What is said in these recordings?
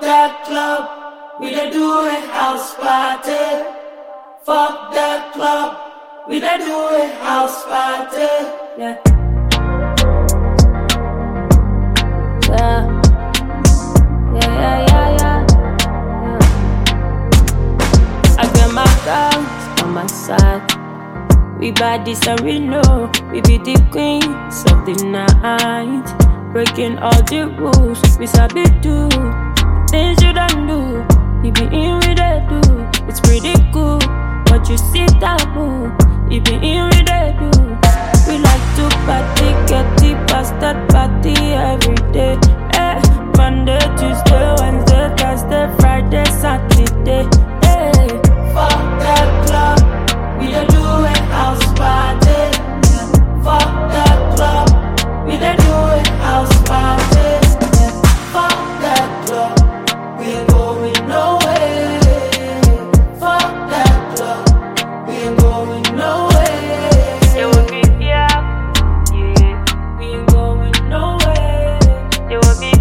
that club, we da do a house party. Fuck that club, we da do a house party. Yeah. I got my girls on my side. We bad this and we know we be the queens of the night. Breaking all the rules, we sabi do things you don't do. You be in with it do. It's pretty cool, but you see taboo. You be in with it do. We like to party, get the bastard party every day. Monday, Tuesday, Wednesday, Thursday, Friday, Saturday. Fuck that club, we da do a house party. Fuck that club, we da do a house party. Fuck that club, we ain't going nowhere. Fuck that club, we ain't going nowhere. It would be yeah, we ain't going nowhere. It would be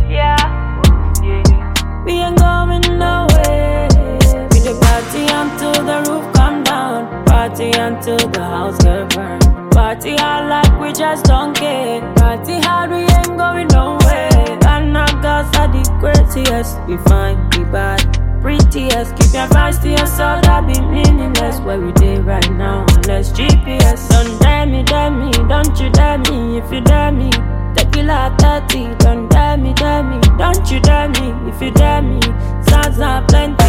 we ain't going nowhere. We the party until the roof come down. Party until the house get burned. Party hard like we just don't care. Party hard, we ain't going nowhere. And our girls are the craziest. We fine, we bad, prettiest. Keep your vibes to yourself, that be meaningless. Where we dey right now, unless GPS. Don't dare me, don't you dare me. If you dare me, tequila 30, don't dare me, don't you dare me. If you dare me, sounds not plenty.